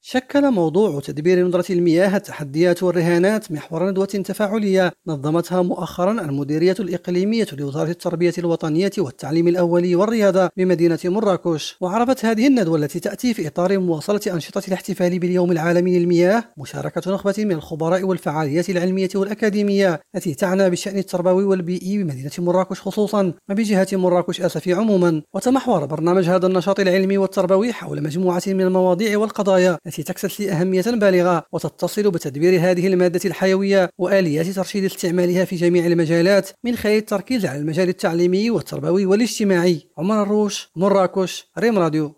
شكل موضوع تدبير ندرة المياه التحديات والرهانات محور ندوة تفاعلية نظمتها مؤخرا المديرية الإقليمية لوزارة التربية الوطنية والتعليم الأولي والرياضة بمدينة مراكش. وعرفت هذه الندوة التي تأتي في إطار مواصلة أنشطة الاحتفال باليوم العالمي للمياه مشاركة نخبة من الخبراء والفعاليات العلمية والأكاديمية التي تعنى بالشأن التربوي والبيئي بمدينة مراكش خصوصا وبجهة مراكش آسفي عموما. وتمحور برنامج هذا النشاط العلمي والتربوي حول مجموعة من المواضيع والقضايا التي تكتسي أهمية بالغة وتتصل بتدبير هذه المادة الحيوية وآليات ترشيد استعمالها في جميع المجالات من خلال التركيز على المجال التعليمي والتربوي والاجتماعي. عمر الروش، مراكش، ريم راديو.